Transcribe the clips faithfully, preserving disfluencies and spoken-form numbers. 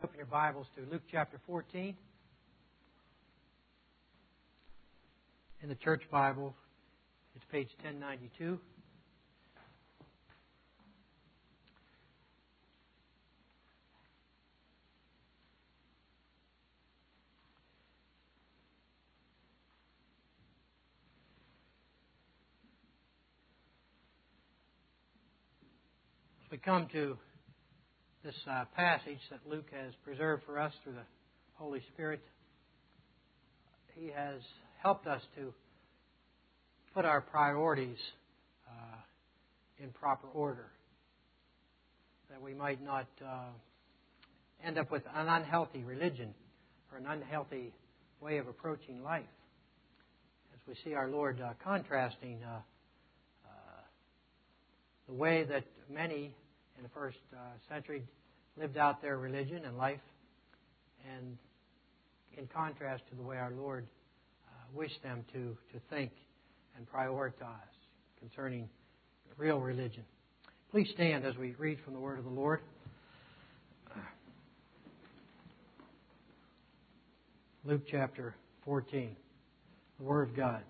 Open your Bibles to Luke chapter fourteen. In the Church Bible, it's page ten ninety-two. As we come to this uh, passage that Luke has preserved for us through the Holy Spirit, he has helped us to put our priorities uh, in proper order, that we might not uh, end up with an unhealthy religion or an unhealthy way of approaching life. As we see our Lord uh, contrasting uh, uh, the way that many in the first uh, century lived out their religion and life, and in contrast to the way our Lord uh, wished them to, to think and prioritize concerning real religion. Please stand as we read from the Word of the Lord. Luke chapter fourteen, the Word of God.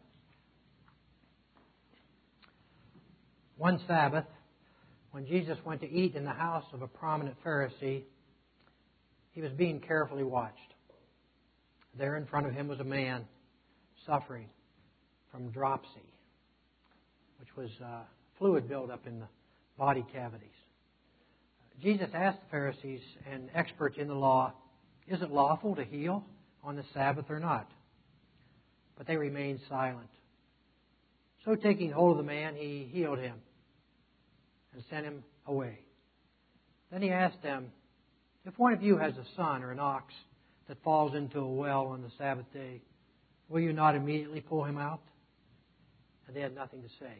One Sabbath, when Jesus went to eat in the house of a prominent Pharisee, he was being carefully watched. There in front of him was a man suffering from dropsy, which was uh, fluid buildup in the body cavities. Jesus asked the Pharisees and experts in the law, "Is it lawful to heal on the Sabbath or not?" But they remained silent. So taking hold of the man, he healed him and sent him away. Then he asked them, "If one of you has a son or an ox that falls into a well on the Sabbath day, will you not immediately pull him out?" And they had nothing to say.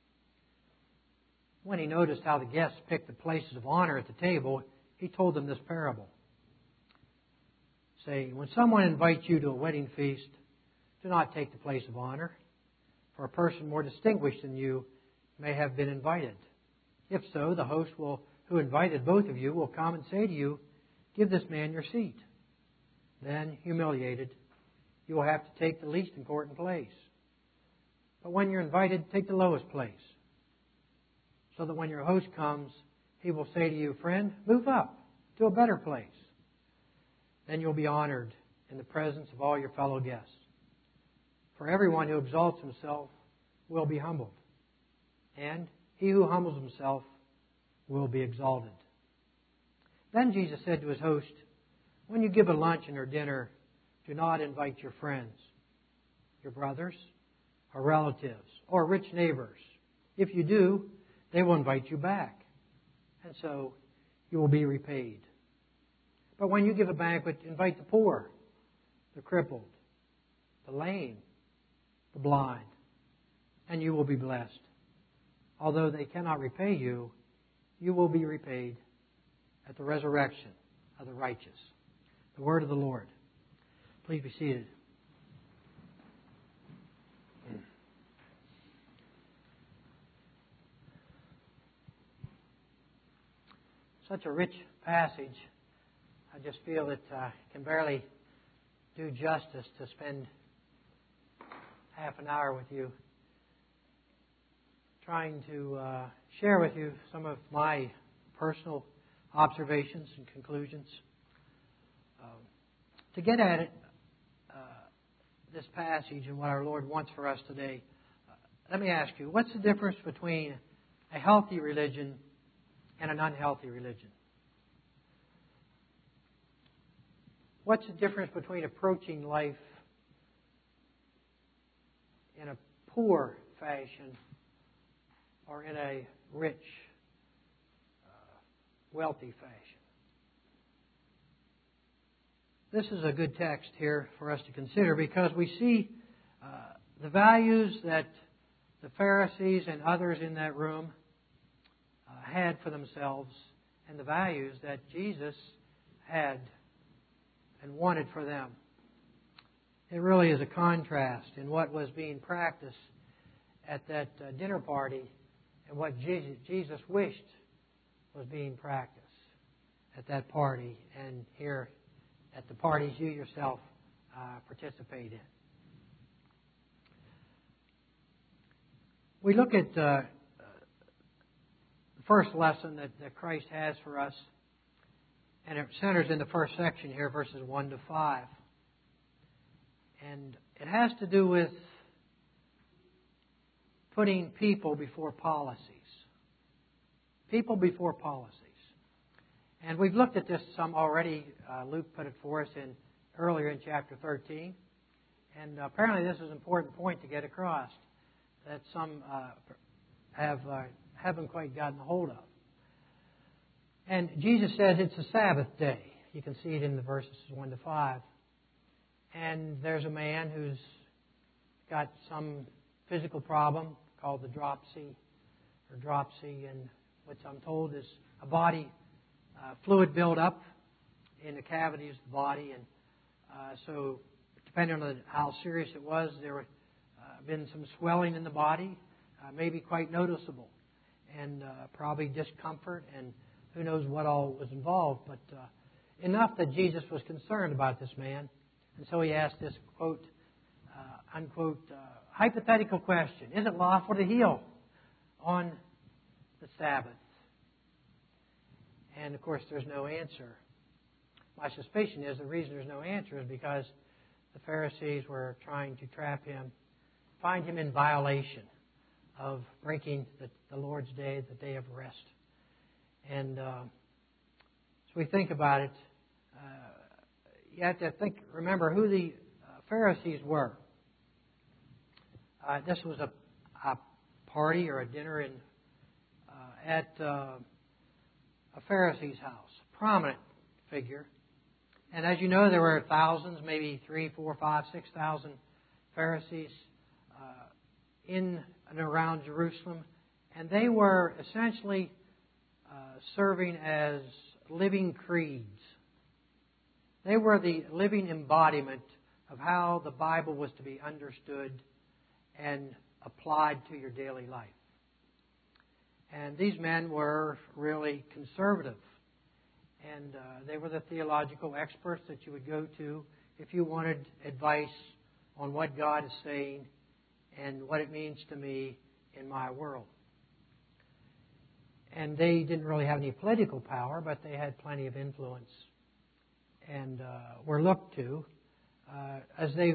When he noticed how the guests picked the places of honor at the table, he told them this parable, saying, "When someone invites you to a wedding feast, do not take the place of honor, for a person more distinguished than you may have been invited. If so, the host will, who invited both of you will come and say to you, 'Give this man your seat.' Then, humiliated, you will have to take the least important place. But when you're invited, take the lowest place, so that when your host comes, he will say to you, 'Friend, move up to a better place.' Then you'll be honored in the presence of all your fellow guests. For everyone who exalts himself will be humbled, and he who humbles himself will be exalted." Then Jesus said to his host, "When you give a luncheon or dinner, do not invite your friends, your brothers, or relatives, or rich neighbors. If you do, they will invite you back, and so you will be repaid. But when you give a banquet, invite the poor, the crippled, the lame, the blind, and you will be blessed. Although they cannot repay you, you will be repaid at the resurrection of the righteous." The word of the Lord. Please be seated. Such a rich passage. I just feel it uh, can barely do justice to spend half an hour with you trying to uh, share with you some of my personal observations and conclusions. Uh, to get at it, uh, this passage and what our Lord wants for us today, uh, let me ask you, what's the difference between a healthy religion and an unhealthy religion? What's the difference between approaching life in a poor fashion or in a rich, uh, wealthy fashion? This is a good text here for us to consider because we see uh, the values that the Pharisees and others in that room uh, had for themselves and the values that Jesus had and wanted for them. It really is a contrast in what was being practiced at that uh, dinner party and what Jesus wished was being practiced. at that party and here at the parties you yourself uh, participate in. We look at uh, the first lesson that, that Christ has for us, and it centers in the first section here, verses one to five. And it has to do with putting people before policies. People before policies. And we've looked at this some already. Uh, Luke put it for us in earlier in chapter thirteen. And apparently this is an important point to get across that some uh, have, uh, haven't quite gotten hold of. And Jesus says it's a Sabbath day. You can see it in the verses one to five. And there's a man who's got some physical problem called the dropsy, or dropsy, and which I'm told is a body uh, fluid buildup in the cavities of the body. And uh, so depending on how serious it was, there would uh, been some swelling in the body, uh, maybe quite noticeable, and uh, probably discomfort, and who knows what all was involved. But uh, enough that Jesus was concerned about this man. And so he asked this, quote, uh, unquote, uh, hypothetical question. Is it lawful to heal on the Sabbath? And, of course, there's no answer. My suspicion is the reason there's no answer is because the Pharisees were trying to trap him, find him in violation of breaking the, the Lord's day, the day of rest. And uh, as we think about it, uh, you have to think, remember who the uh, Pharisees were. Uh, this was a, a party or a dinner in uh, at uh, a Pharisee's house, prominent figure. And as you know, there were thousands, maybe three, four, five, six thousand Pharisees uh, in and around Jerusalem, and they were essentially uh, serving as living creeds. They were the living embodiment of how the Bible was to be understood and applied to your daily life. And these men were really conservative. And uh, they were the theological experts that you would go to if you wanted advice on what God is saying and what it means to me in my world. And they didn't really have any political power, but they had plenty of influence and uh, were looked to uh, as they uh,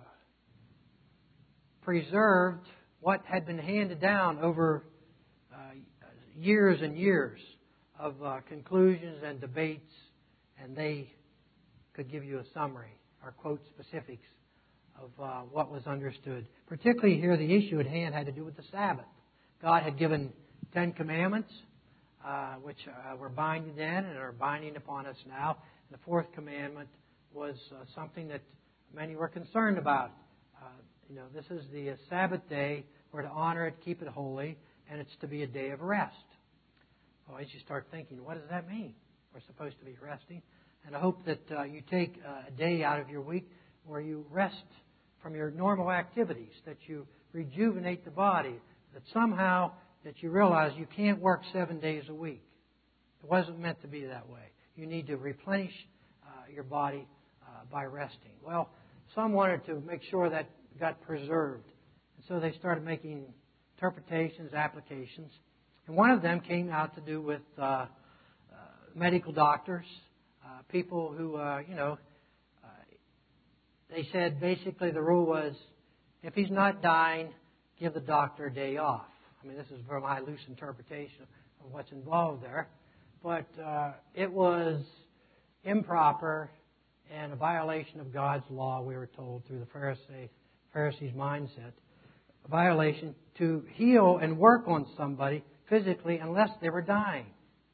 preserved what had been handed down over uh, years and years of uh, conclusions and debates, and they could give you a summary or quote specifics of uh, what was understood. Particularly here, the issue at hand had to do with the Sabbath. God had given Ten Commandments, uh, which uh, were binding then and are binding upon us now. The fourth commandment was uh, something that many were concerned about. Uh, you know, this is the uh, Sabbath day. We're to honor it, keep it holy, and it's to be a day of rest. Well, as you start thinking, what does that mean? We're supposed to be resting. And I hope that uh, you take uh, a day out of your week where you rest from your normal activities, that you rejuvenate the body, that somehow that you realize you can't work seven days a week. It wasn't meant to be that way. You need to replenish uh, your body uh, by resting. Well, some wanted to make sure that got preserved. And so they started making interpretations, applications. And one of them came out to do with uh, uh, medical doctors, uh, people who, uh, you know, uh, they said basically the rule was, if he's not dying, give the doctor a day off. I mean, this is from my loose interpretation of what's involved there. But uh, it was improper and a violation of God's law, we were told, through the Pharisee, Pharisees' mindset. A violation to heal and work on somebody physically unless they were dying.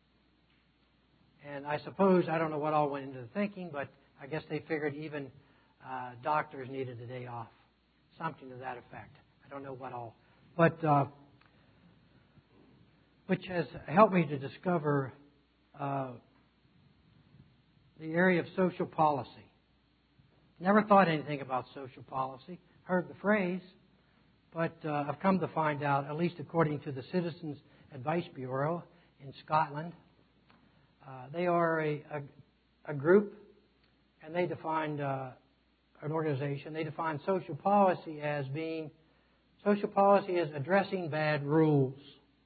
And I suppose, I don't know what all went into the thinking, but I guess they figured even uh, doctors needed a day off. Something to that effect. I don't know what all. But uh, which has helped me to discover uh, the area of social policy. Never thought anything about social policy. Heard the phrase, but uh, I've come to find out, at least according to the Citizens Advice Bureau in Scotland, Uh, they are a, a, a group, and they defined uh, an organization. They defined social policy as being, social policy is addressing bad rules.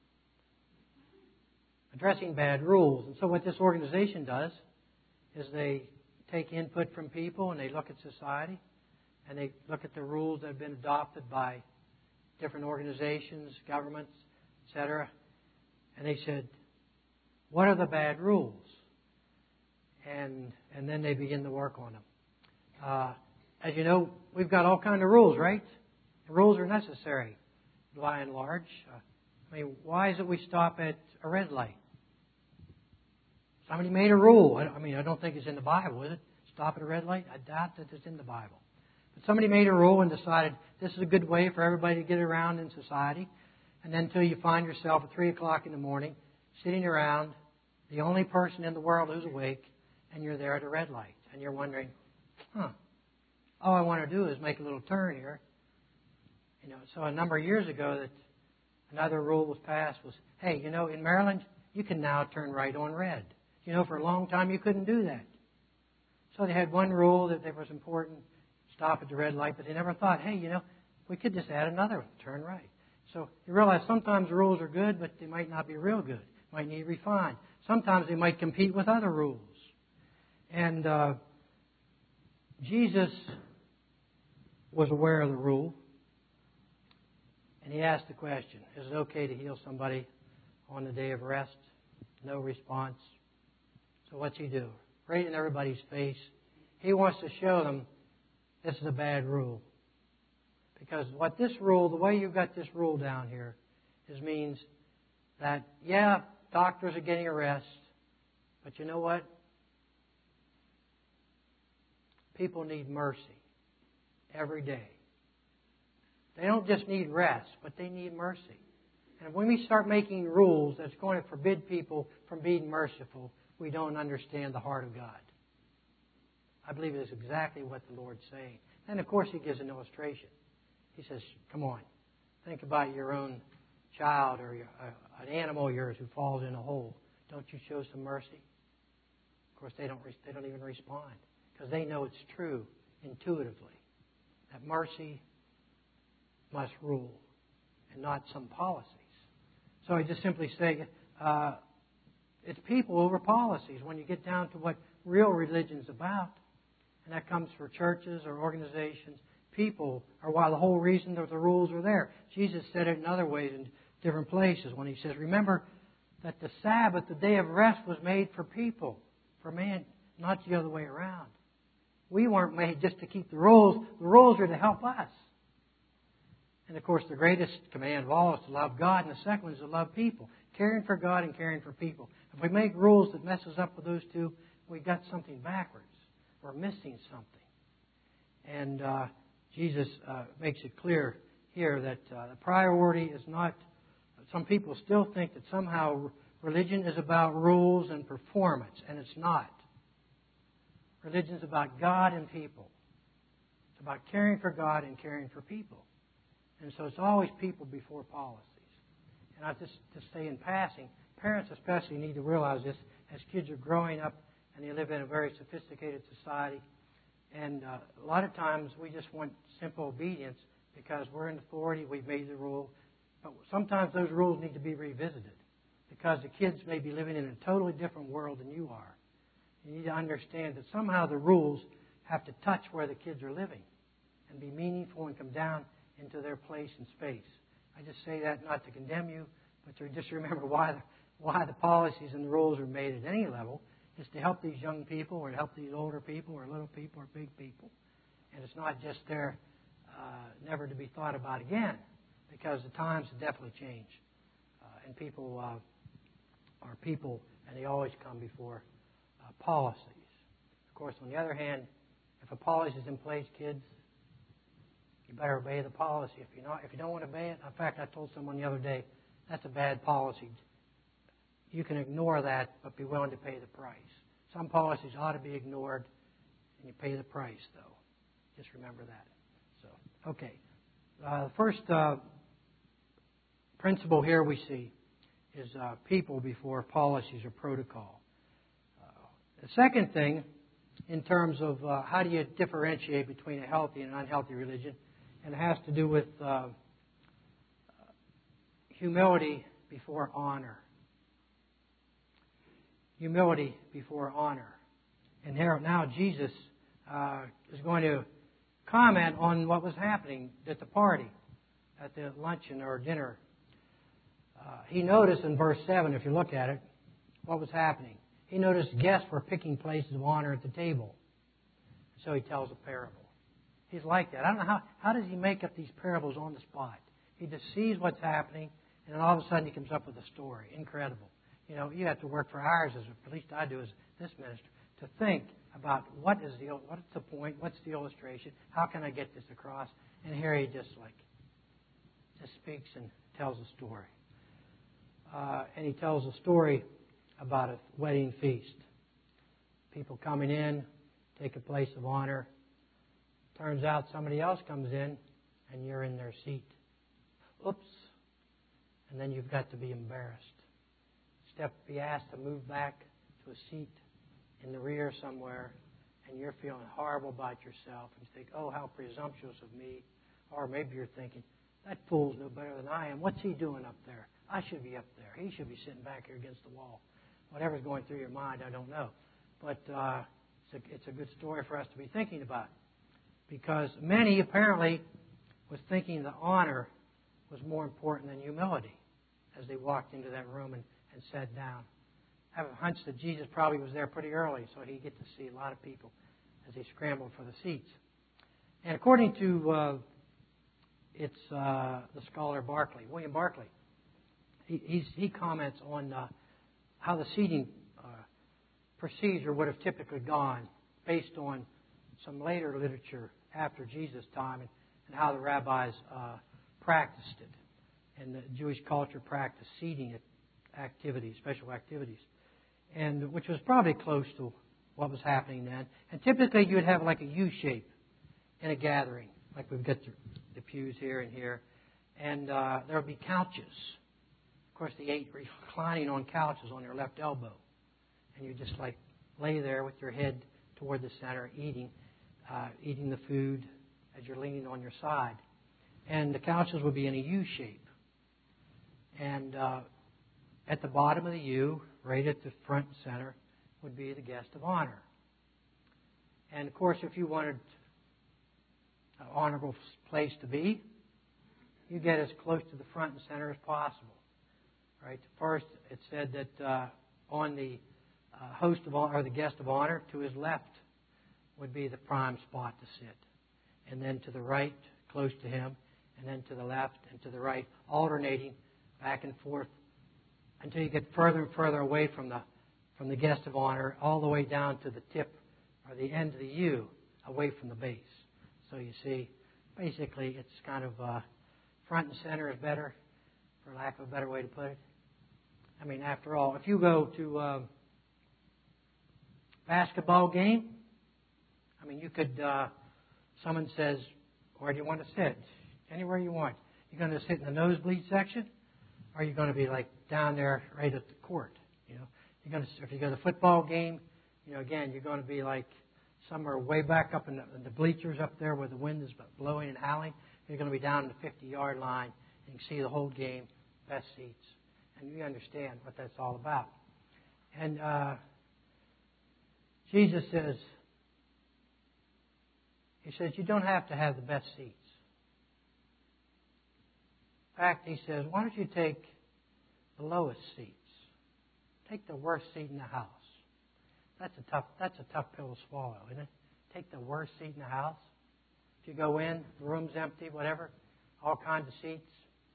Addressing bad rules. And so what this organization does is they take input from people and they look at society and they look at the rules that have been adopted by different organizations, governments, et cetera. And they said, what are the bad rules? And and then they begin to work on them. Uh, as you know, we've got all kinds of rules, right? The rules are necessary, by and large. Uh, I mean, why is it we stop at a red light? Somebody made a rule. I, I mean, I don't think it's in the Bible, is it? Stop at a red light? I doubt that it's in the Bible. But somebody made a rule and decided this is a good way for everybody to get around in society. And then until you find yourself at three o'clock in the morning, sitting around, the only person in the world who's awake, and you're there at a red light. And you're wondering, huh, all I want to do is make a little turn here. You know, so a number of years ago that another rule was passed was, hey, you know, in Maryland, you can now turn right on red. You know, for a long time you couldn't do that. So they had one rule that was important, stop at the red light, but they never thought, hey, you know, we could just add another one, turn right. So you realize sometimes rules are good, but they might not be real good. Might need refined. Sometimes they might compete with other rules. And uh, Jesus was aware of the rule. And he asked the question, is it okay to heal somebody on the day of rest? No response. So what's he do? Right in everybody's face. He wants to show them this is a bad rule. Because what this rule, the way you've got this rule down here, is means that, yeah, doctors are getting a rest, but you know what? People need mercy every day. They don't just need rest, but they need mercy. And when we start making rules that's going to forbid people from being merciful, we don't understand the heart of God. I believe it is exactly what the Lord's saying. And of course, he gives an illustration. He says, come on, think about your own child or your, uh, an animal of yours who falls in a hole. Don't you show some mercy? Of course, they don't, they don't even respond because they know it's true intuitively that mercy must rule and not some policies. So I just simply say uh, it's people over policies when you get down to what real religion's about. And that comes for churches or organizations. People are why the whole reason that the rules are there. Jesus said it in other ways in different places when he says, remember that the Sabbath, the day of rest, was made for people, for man, not the other way around. We weren't made just to keep the rules. The rules are to help us. And of course, the greatest command of all is to love God, and the second one is to love people. Caring for God and caring for people. If we make rules that messes up with those two, we've got something backwards. We're missing something. And uh, Jesus uh, makes it clear here that uh, the priority is not... Some people still think that somehow religion is about rules and performance, and it's not. Religion is about God and people. It's about caring for God and caring for people. And so it's always people before policies. And I just to say in passing, parents especially need to realize this as kids are growing up and they live in a very sophisticated society. And uh, a lot of times we just want simple obedience because we're in authority, we've made the rule. But sometimes those rules need to be revisited because the kids may be living in a totally different world than you are. You need to understand that somehow the rules have to touch where the kids are living and be meaningful and come down into their place and space. I just say that not to condemn you, but to just remember why the, why the policies and the rules are made at any level is to help these young people or to help these older people or little people or big people. And it's not just there uh, never to be thought about again because the times have definitely changed. Uh, and people uh, are people and they always come before uh, policies. Of course, on the other hand, if a policy is in place, kids, you better obey the policy. If you not, if you don't want to obey it, in fact, I told someone the other day, that's a bad policy. You can ignore that, but be willing to pay the price. Some policies ought to be ignored, and you pay the price, though. Just remember that. So, okay. Uh, the first uh, principle here we see is uh, people before policies or protocol. The second thing, in terms of uh, how do you differentiate between a healthy and an unhealthy religion, and it has to do with uh, humility before honor. Humility before honor. And here now Jesus uh, is going to comment on what was happening at the party, at the luncheon or dinner. Uh, he noticed in verse seven, if you look at it, what was happening. He noticed guests were picking places of honor at the table. So he tells a parable. He's like that. I don't know how, how does he make up these parables on the spot? He just sees what's happening, and then all of a sudden he comes up with a story. Incredible. You know, you have to work for hours, as at least I do as this minister, to think about what is the what's the point, what's the illustration, how can I get this across? And here he just like just speaks and tells a story. Uh, and he tells a story about a wedding feast. People coming in, take a place of honor. Turns out somebody else comes in, and you're in their seat. Oops. And then you've got to be embarrassed. Step, be asked to move back to a seat in the rear somewhere, and you're feeling horrible about yourself, and you think, oh, how presumptuous of me. Or maybe you're thinking, that fool's no better than I am. What's he doing up there? I should be up there. He should be sitting back here against the wall. Whatever's going through your mind, I don't know. But uh, it's, a, it's a good story for us to be thinking about. Because many apparently was thinking the honor was more important than humility as they walked into that room and, and sat down. I have a hunch that Jesus probably was there pretty early, so he'd get to see a lot of people as they scrambled for the seats. And according to uh, it's uh, the scholar Barclay, William Barclay, he, he's, he comments on uh, how the seating uh, procedure would have typically gone based on some later literature after Jesus' time and, and how the rabbis uh, practiced it. And the Jewish culture practiced seating activities, special activities, and which was probably close to what was happening then. And typically you would have like a U shape in a gathering, like we've got the, the pews here and here, and uh, there would be couches. Of course, the eight reclining on couches on their left elbow, and you just like lay there with your head toward the center, eating, uh, eating the food as you're leaning on your side. And the couches would be in a U shape. And uh, at the bottom of the U, right at the front and center, would be the guest of honor. And of course, if you wanted an honorable place to be, you get as close to the front and center as possible. Right? First, it said that uh, on the uh, host of honor, or the guest of honor, to his left would be the prime spot to sit, and then to the right, close to him, and then to the left and to the right, alternating back and forth until you get further and further away from the from the guest of honor, all the way down to the tip or the end of the U, away from the base. So you see, basically, it's kind of uh, front and center is better, for lack of a better way to put it. I mean, after all, if you go to a basketball game, I mean, you could, uh, someone says, where do you want to sit? Anywhere you want. You're going to sit in the nosebleed section, or are you going to be like down there right at the court? You know, you're going to, if you go to the football game, you know, again, you're going to be like somewhere way back up in the, in the bleachers up there where the wind is blowing and howling. You're going to be down in the fifty-yard line, and you can see the whole game, best seats. And you understand what that's all about. And uh, Jesus says, He says, you don't have to have the best seats. In fact, He says, why don't you take the lowest seats? Take the worst seat in the house. That's a tough, that's a tough pill to swallow, isn't it? Take the worst seat in the house. If you go in, the room's empty, whatever, all kinds of seats.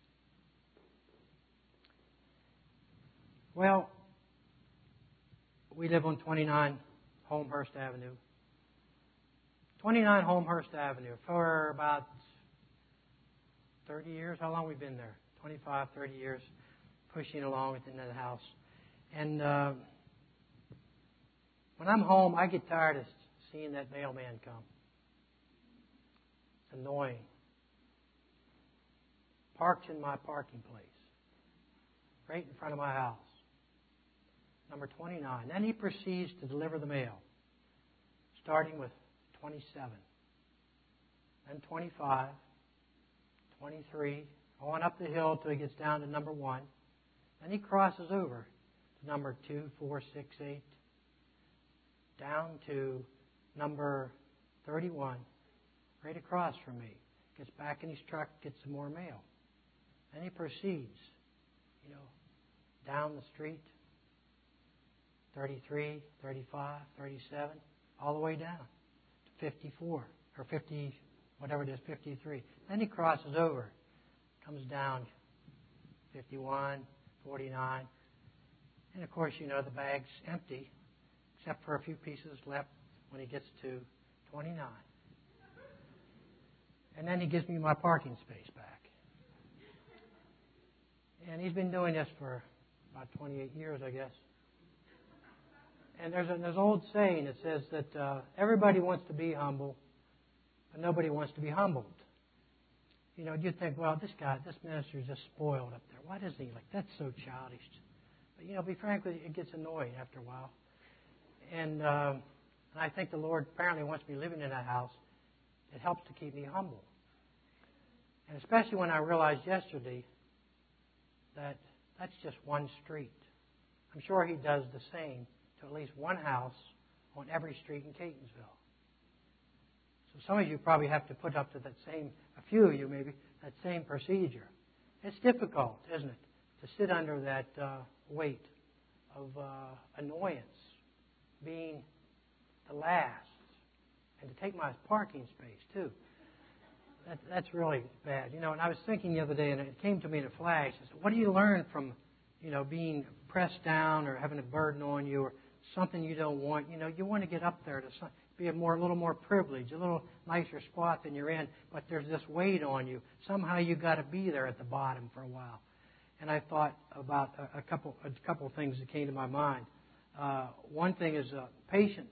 Well, we live on twenty-nine Holmhurst Avenue. twenty-nine Holmhurst Avenue for about thirty years. How long have we been there? twenty-five, thirty years, pushing along within that house. And uh, when I'm home, I get tired of seeing that mailman come. It's annoying. Parked in my parking place, right in front of my house. number twenty-nine. Then he proceeds to deliver the mail, starting with twenty-seven, then twenty-five, twenty-three, going up the hill till he gets down to number one. Then he crosses over to number two, four, six, eight, down to number thirty-one, right across from me. Gets back in his truck, gets some more mail. Then he proceeds, you know, down the street, thirty-three, thirty-five, thirty-seven, all the way down to fifty-four, or fifty, whatever it is, fifty-three. Then he crosses over, comes down, fifty-one, forty-nine. And of course, you know, the bag's empty, except for a few pieces left when he gets to twenty-nine. And then he gives me my parking space back. And he's been doing this for about twenty-eight years, I guess. And there's, a, there's an old saying that says that uh, everybody wants to be humble, but nobody wants to be humbled. You know, you'd think, well, this guy, this minister is just spoiled up there. Why doesn't he like, that's so childish. But, you know, be frank with you, it gets annoying after a while. And, um, and I think the Lord apparently wants me living in a house. It helps to keep me humble. And especially when I realized yesterday that that's just one street. I'm sure he does the same to at least one house on every street in Catonsville. So some of you probably have to put up to that same, a few of you maybe, that same procedure. It's difficult, isn't it, to sit under that uh, weight of uh, annoyance, being the last, and to take my parking space too. That, that's really bad. You know, and I was thinking the other day, and it came to me in a flash. I said, what do you learn from, you know, being pressed down or having a burden on you or something you don't want? You know, you want to get up there to some, be a more, a little more privileged, a little nicer spot than you're in, but there's this weight on you. Somehow you got to be there at the bottom for a while. And I thought about a, a couple, a couple of things that came to my mind. Uh, one thing is uh, patience.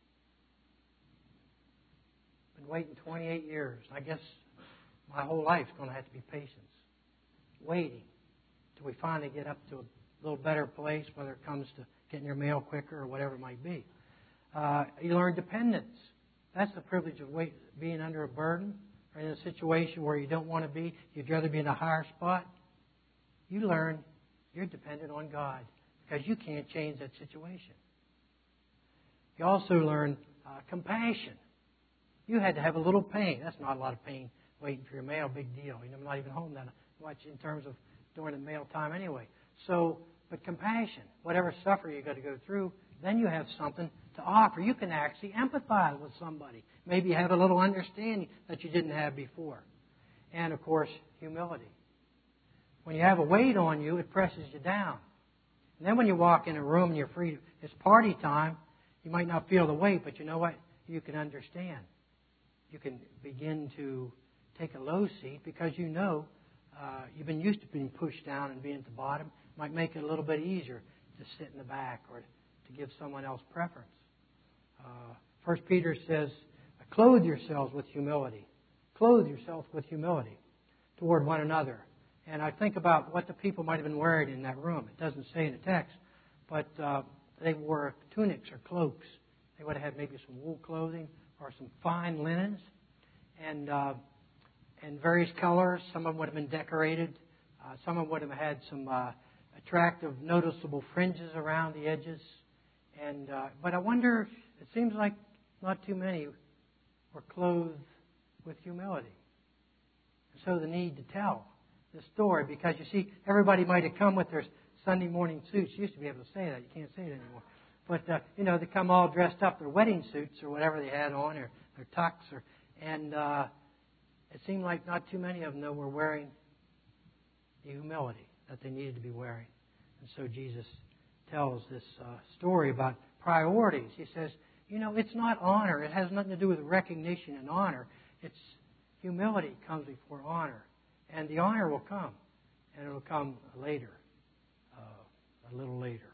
Been waiting twenty-eight years. I guess my whole life's going to have to be patience. Waiting till we finally get up to a little better place, whether it comes to getting your mail quicker or whatever it might be. Uh, you learn dependence. That's the privilege of wait, being under a burden or in a situation where you don't want to be. You'd rather be in a higher spot. You learn you're dependent on God because you can't change that situation. You also learn uh, compassion. You had to have a little pain. That's not a lot of pain waiting for your mail. Big deal. You know, I'm not even home that much in terms of during the mail time anyway. So, but compassion, whatever suffering you got to go through, then you have something to offer. You can actually empathize with somebody. Maybe you have a little understanding that you didn't have before. And, of course, humility. When you have a weight on you, it presses you down. And then when you walk in a room and you're free, it's party time, you might not feel the weight, but you know what? You can understand. You can begin to take a low seat because you know uh, you've been used to being pushed down and being at the bottom. It might make it a little bit easier to sit in the back or to give someone else preference. Uh, First Peter says, clothe yourselves with humility. Clothe yourself with humility toward one another. And I think about what the people might have been wearing in that room. It doesn't say in the text, but uh, they wore tunics or cloaks. They would have had maybe some wool clothing or some fine linens and uh, and various colors. Some of them would have been decorated. Uh, some of them would have had some uh, attractive, noticeable fringes around the edges. And uh, but I wonder, it seems like not too many were clothed with humility. And so the need to tell the story, because you see, everybody might have come with their Sunday morning suits. You used to be able to say that. You can't say it anymore. But, uh, you know, they come all dressed up, their wedding suits or whatever they had on, or their tux. Or, and uh, it seemed like not too many of them, though, were wearing the humility that they needed to be wearing. And so Jesus tells this uh, story about priorities. He says, you know, it's not honor. It has nothing to do with recognition and honor. It's humility comes before honor. And the honor will come. And it will come later, uh, a little later.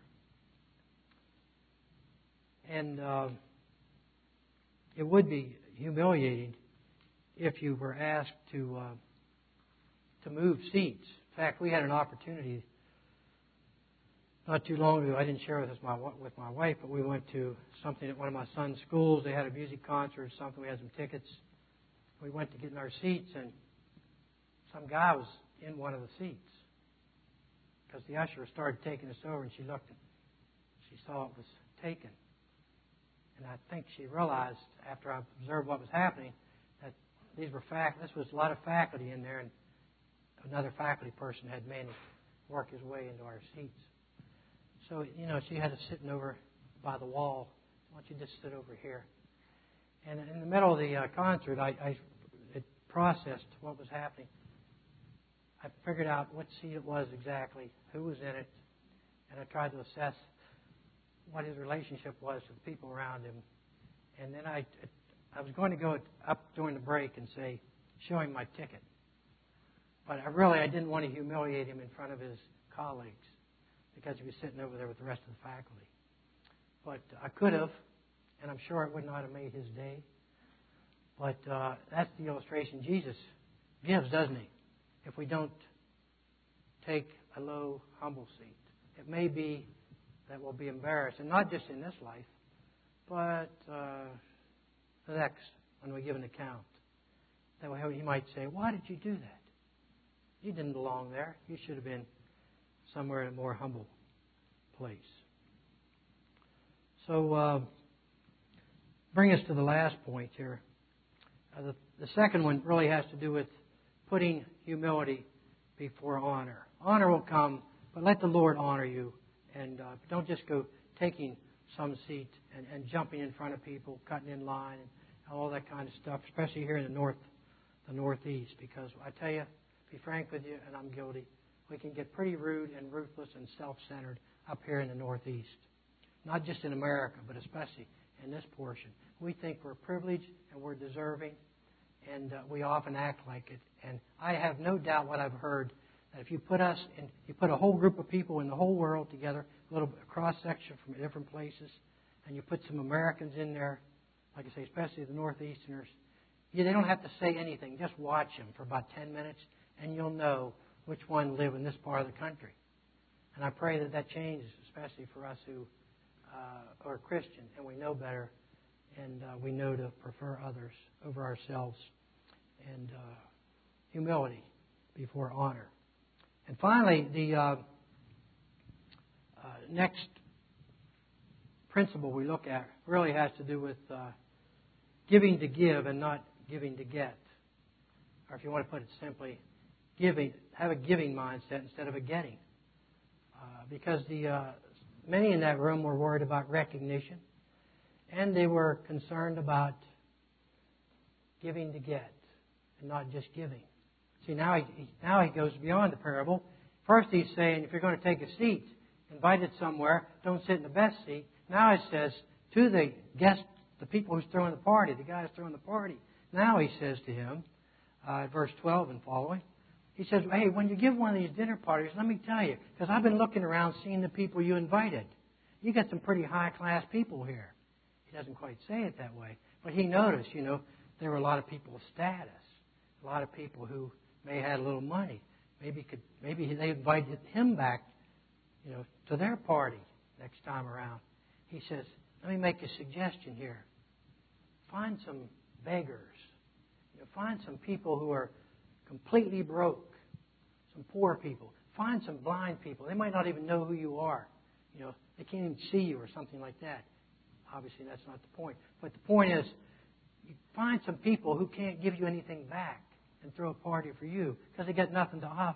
And uh, it would be humiliating if you were asked to uh, to move seats. In fact, we had an opportunity Not too long ago, I didn't share this with my, with my wife, but we went to something at one of my son's schools. They had a music concert or something. We had some tickets. We went to get in our seats, and some guy was in one of the seats because the usher started taking us over, and she looked and she saw it was taken. And I think she realized, after I observed what was happening, that these were fac- this was a lot of faculty in there, and another faculty person had managed to work his way into our seats. So, you know, she had us sitting over by the wall. Why don't you just sit over here? And in the middle of the uh, concert, I, I it processed what was happening. I figured out what seat it was exactly, who was in it, and I tried to assess what his relationship was to the people around him. And then I, I was going to go up during the break and say, show him my ticket. But I really, I didn't want to humiliate him in front of his colleagues because he was sitting over there with the rest of the faculty. But I could have, and I'm sure it would not have made his day. But uh, that's the illustration Jesus gives, doesn't he? If we don't take a low, humble seat, it may be that we'll be embarrassed, and not just in this life, but uh, the next, when we give an account. That way he might say, why did you do that? You didn't belong there. You should have been somewhere in a more humble place. So, uh, bring us to the last point here. Uh, the, the second one really has to do with putting humility before honor. Honor will come, but let the Lord honor you. And uh, don't just go taking some seat and, and jumping in front of people, cutting in line, and all that kind of stuff, especially here in the north, the Northeast. Because I tell you, be frank with you, and I'm guilty, we can get pretty rude and ruthless and self-centered up here in the Northeast. Not just in America, but especially in this portion. We think we're privileged and we're deserving, and uh, we often act like it. And I have no doubt what I've heard, that if you put us in, you put a whole group of people in the whole world together, a little cross-section from different places, and you put some Americans in there, like I say, especially the Northeasterners, yeah, they don't have to say anything. Just watch them for about ten minutes, and you'll know which one live in this part of the country. And I pray that that changes, especially for us who uh, are Christian and we know better, and uh, we know to prefer others over ourselves, and uh, humility before honor. And finally, the uh, uh, next principle we look at really has to do with uh, giving to give and not giving to get. Or if you want to put it simply, giving, have a giving mindset instead of a getting. Uh, because the uh, many in that room were worried about recognition, and they were concerned about giving to get and not just giving. See, now he, now he goes beyond the parable. First he's saying, if you're going to take a seat, invited somewhere, don't sit in the best seat. Now it says to the guest, the people who's throwing the party, the guy who's throwing the party. Now he says to him, uh, verse twelve and following, he says, hey, when you give one of these dinner parties, let me tell you, because I've been looking around seeing the people you invited. You got some pretty high-class people here. He doesn't quite say it that way, but he noticed, you know, there were a lot of people of status, a lot of people who may have had a little money. Maybe could maybe they invited him back, you know, to their party next time around. He says, let me make a suggestion here. Find some beggars. You know, find some people who are completely broke, some poor people. Find some blind people. They might not even know who you are. You know, they can't even see you or something like that. Obviously, that's not the point. But the point is, you find some people who can't give you anything back and throw a party for you because they got nothing to offer.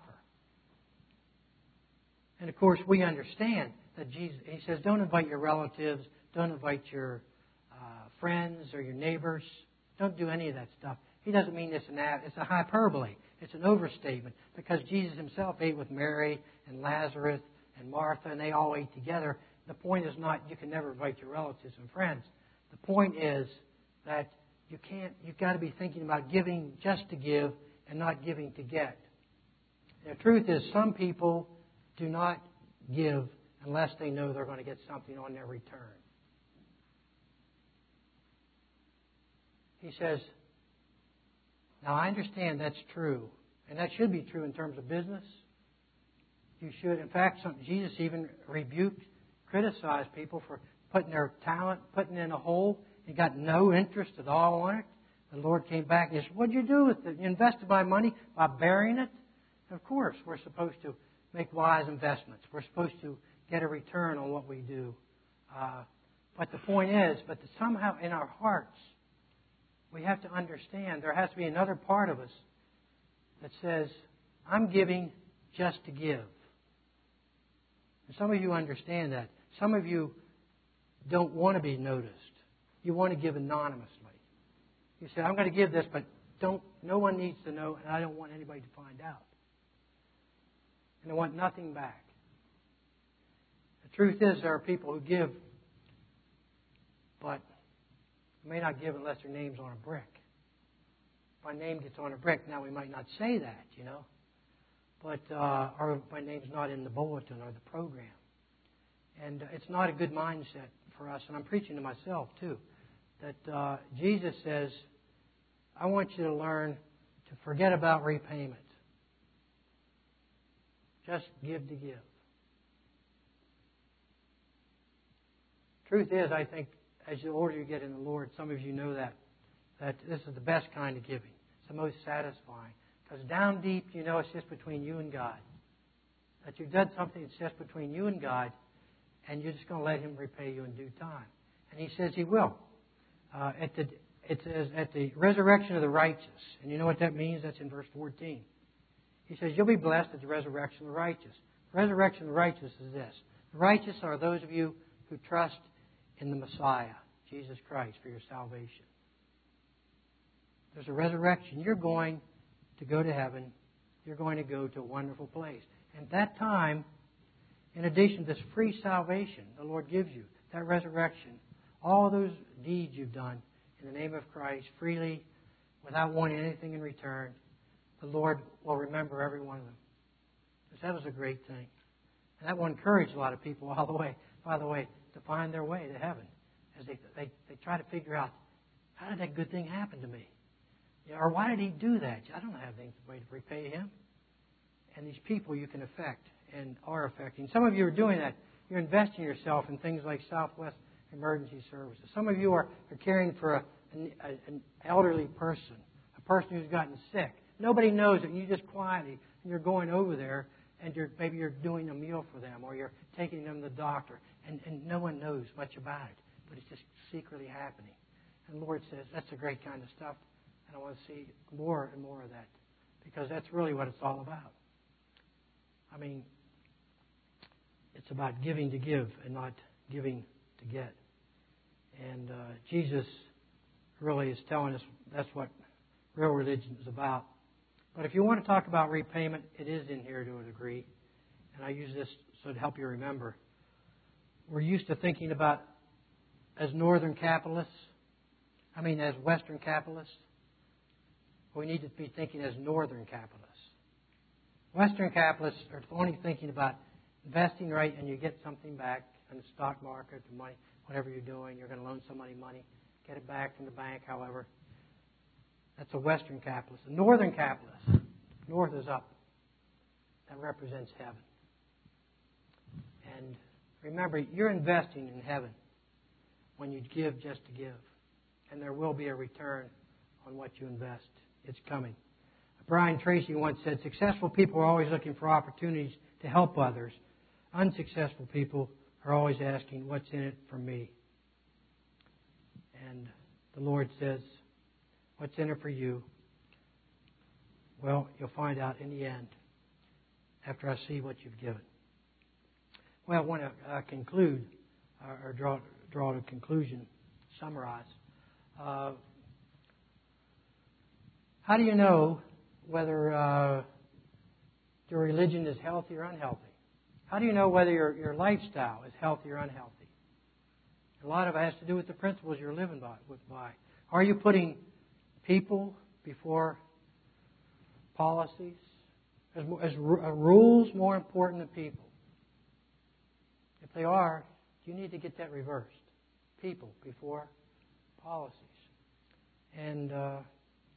And of course, we understand that Jesus, he says, don't invite your relatives, don't invite your uh, friends or your neighbors. Don't do any of that stuff. He doesn't mean this and that. It's a hyperbole. It's an overstatement because Jesus himself ate with Mary and Lazarus and Martha, and they all ate together. The point is not you can never invite your relatives and friends. The point is that you can't. You've got to be thinking about giving just to give and not giving to get. The truth is, some people do not give unless they know they're going to get something on their return. He says, now I understand that's true, and that should be true in terms of business, You should. In fact, some, Jesus even rebuked, criticized people for putting their talent, putting in a hole. He got no interest at all on it. The Lord came back and he said, "What did you do with it? You invested my money by burying it?" And of course, we're supposed to make wise investments. We're supposed to get a return on what we do. Uh, but the point is, but somehow in our hearts, we have to understand there has to be another part of us that says, "I'm giving just to give." And some of you understand that. Some of you don't want to be noticed. You want to give anonymously. You say, "I'm going to give this, but don't. No one needs to know, and I don't want anybody to find out." And I want nothing back. The truth is, there are people who give, but may not give unless their name's on a brick. If my name gets on a brick, now we might not say that, you know. But uh, or my name's not in the bulletin or the program. And uh, it's not a good mindset for us. And I'm preaching to myself, too. That uh, Jesus says, "I want you to learn to forget about repayment. Just give to give." Truth is, I think, as the older you get in the Lord, some of you know that, that this is the best kind of giving. It's the most satisfying. Because down deep, you know it's just between you and God. That you've done something that's just between you and God, and you're just going to let Him repay you in due time. And He says He will. Uh, at the, it says, at the resurrection of the righteous. And you know what that means? That's in verse fourteen. He says, "You'll be blessed at the resurrection of the righteous." The resurrection of the righteous is this. The righteous are those of you who trust in the Messiah, Jesus Christ, for your salvation. There's a resurrection. You're going to go to heaven. You're going to go to a wonderful place. And at that time, in addition to this free salvation the Lord gives you, that resurrection, all those deeds you've done in the name of Christ, freely, without wanting anything in return, the Lord will remember every one of them. Because that was a great thing. And that will encourage a lot of people all the way, by the way, to find their way to heaven. As they, they, they try to figure out, how did that good thing happen to me? Yeah, or why did He do that? I don't have any way to repay Him. And these people you can affect and are affecting. Some of you are doing that. You're investing yourself in things like Southwest Emergency Services. Some of you are, are caring for a, an, a, an elderly person, a person who's gotten sick. Nobody knows it. You just quietly, and you're going over there, and you're, maybe you're doing a meal for them, or you're taking them to the doctor, and, and no one knows much about it, but it's just secretly happening. And the Lord says, that's a great kind of stuff, and I want to see more and more of that, because that's really what it's all about. I mean, it's about giving to give and not giving to get. And uh, Jesus really is telling us that's what real religion is about. But if you want to talk about repayment, it is in here to a degree. And I use this so to help you remember. We're used to thinking about as northern capitalists, I mean as western capitalists. We need to be thinking as northern capitalists. Western capitalists are only thinking about investing right and you get something back in the stock market, the money, whatever you're doing. You're going to loan somebody money, get it back from the bank, however. That's a Western capitalist. A Northern capitalist, north is up. That represents heaven. And remember, you're investing in heaven when you give just to give. And there will be a return on what you invest. It's coming. Brian Tracy once said, successful people are always looking for opportunities to help others. Unsuccessful people are always asking, what's in it for me? And the Lord says, what's in it for you? Well, you'll find out in the end after I see what you've given. Well, I want to uh, conclude uh, or draw, draw a conclusion, summarize. Uh, how do you know whether uh, your religion is healthy or unhealthy? How do you know whether your, your lifestyle is healthy or unhealthy? A lot of it has to do with the principles you're living by. With, by. Are you putting people before policies? Is, is rules more important than people? If they are, you need to get that reversed. People before policies. And uh,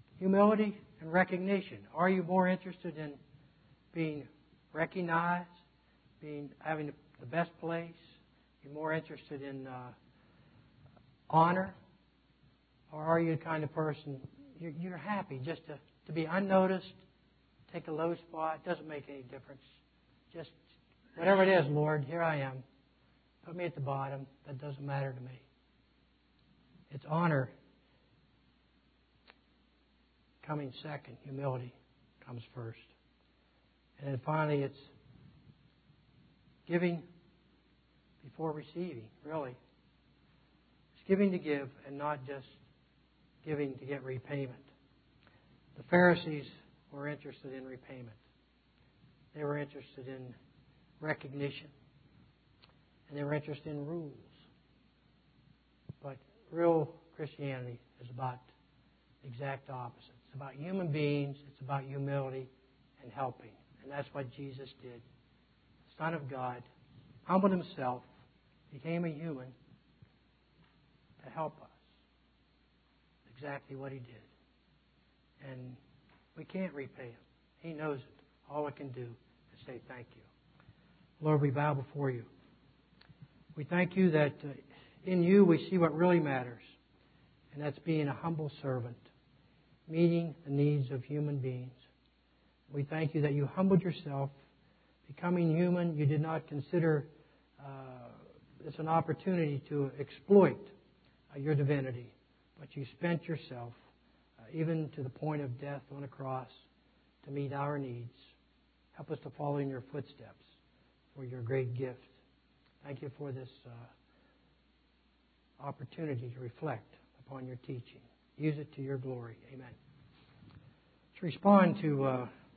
humility and recognition. Are you more interested in being recognized being having the best place? You're more interested in uh, honor? Or are you the kind of person, you're, you're happy just to, to be unnoticed, take a low spot? It doesn't make any difference. Just whatever it is, Lord, here I am. Put me at the bottom. That doesn't matter to me. It's honor coming second. Humility comes first. And then finally, it's giving before receiving, really. It's giving to give and not just giving to get repayment. The Pharisees were interested in repayment. They were interested in recognition. And they were interested in rules. But real Christianity is about the exact opposite. It's about human beings. It's about humility and helping. And that's what Jesus did. The Son of God humbled Himself, became a human to help us. Exactly what He did. And we can't repay Him. He knows it. All we can do is say thank you. Lord, we bow before You. We thank You that uh, in You we see what really matters. And that's being a humble servant, meeting the needs of human beings. We thank You that You humbled Yourself, becoming human. You did not consider uh, this an opportunity to exploit uh, Your divinity, but You spent Yourself, uh, even to the point of death on a cross, to meet our needs. Help us to follow in Your footsteps for Your great gift. Thank You for this uh, opportunity to reflect upon Your teaching. Use it to Your glory. Amen. To respond to uh,